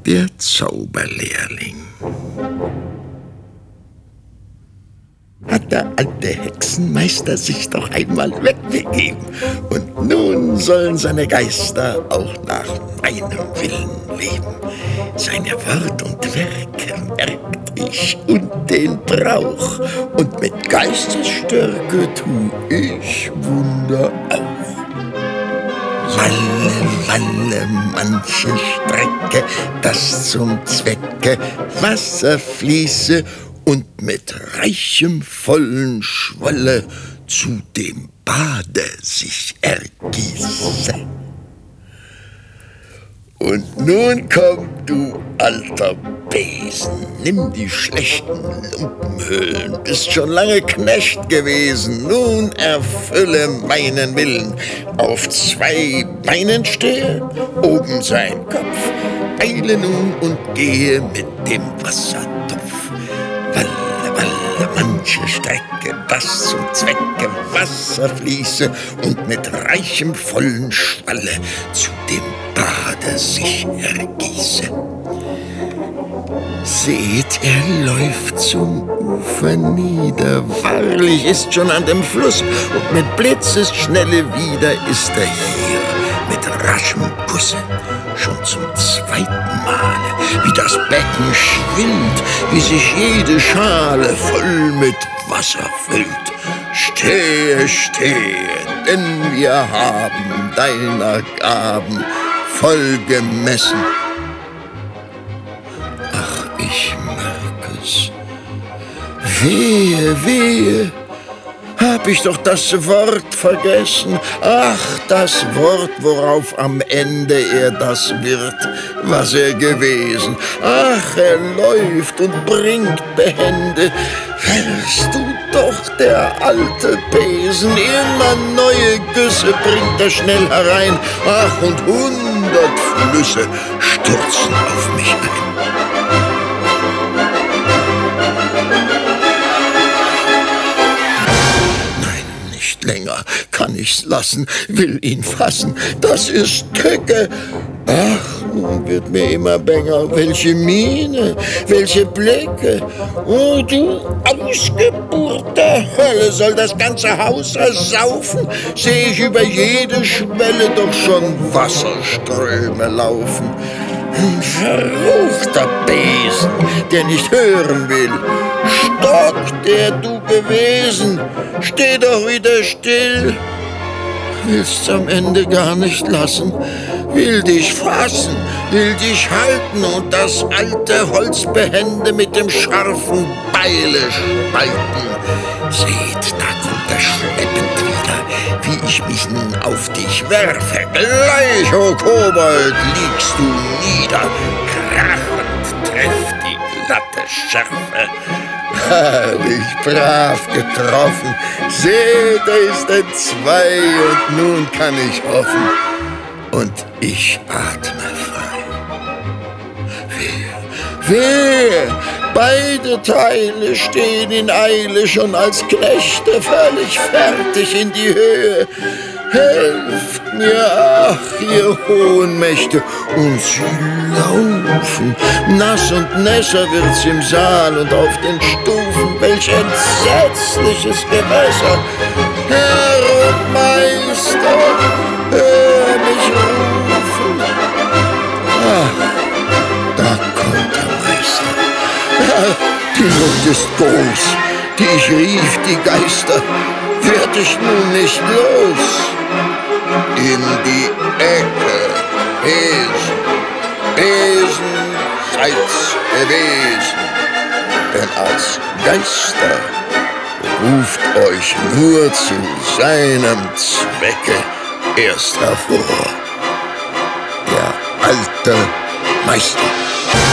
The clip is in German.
der Zauberlehrling. Hat der alte Hexenmeister sich doch einmal wegbegeben. Und nun sollen seine Geister auch nach meinem Willen leben. Seine Wort und Werke merkt ich und den Brauch. Und mit Geistesstärke tu ich Wunder auch. Walle, walle, manche Strecke, das zum Zwecke Wasser fließe und mit reichem, vollen Schwolle zu dem Bade sich ergieße. Und nun komm, du alter Besen, nimm die schlechten Lumpenhüllen, bist schon lange Knecht gewesen, nun erfülle meinen Willen. Auf 2 Beinen stehe, oben sein Kopf, eile nun und gehe mit dem Wassertopf. Walle, walle, manche Strecke, das zum Zwecke Wasser fließe und mit reichem, vollen Schwalle zu dem Bade sich ergieße. Seht, er läuft zum Ufer nieder, wahrlich ist schon an dem Fluss, und mit Blitzesschnelle wieder ist er hier, mit raschem Gusse, schon zum 2. Male, wie das Becken schwillt, wie sich jede Schale voll mit Wasser füllt. Stehe, stehe, denn wir haben deiner Gaben voll gemessen. Ach, ich merk es. Wehe, wehe, hab ich doch das Wort vergessen. Ach, das Wort, worauf am Ende er das wird, was er gewesen. Ach, er läuft und bringt behende. Wärst du doch der alte Besen, immer neue Güsse bringt er schnell herein. Ach, und 100 Flüsse stürzen auf mich ein. Länger kann ich's lassen, will ihn fassen, das ist Tücke. Ach, nun wird mir immer bänger, welche Miene, welche Blicke. Oh, du Ausgeburt der Hölle, soll das ganze Haus ersaufen? Seh ich über jede Schwelle doch schon Wasserströme laufen. Ein verruchter Besen, der nicht hören will. Stock, der du gewesen, steh doch wieder still. Willst's am Ende gar nicht lassen, will dich fassen, will dich halten und das alte Holzbehände mit dem scharfen Beile spalten. Seht, da kommt er schleppend wieder, wie ich mich nun auf dich werfe. Gleich, o Kobold, liegst du nieder, krachend trifft die glatte Schärfe. Herrlich, brav getroffen, seht, da ist ein 2 und nun kann ich hoffen und ich atme frei. Wehe, beide Teile stehen in Eile, schon als Knechte völlig fertig in die Höhe. Helft mir, ach, ihr hohen Mächte, und sie laufen. Nass und nässer wird's im Saal und auf den Stufen, welch entsetzliches Gewässer. Herr und Meister, hör mich rufen. Ach, da kommt der Meister. Ja, die Not ist groß, die ich rief, die Geister, werd ich nun nicht los. In die Ecke, Besen, Besen, seid's gewesen, denn als Geister ruft euch nur zu seinem Zwecke erst hervor der alte Meister.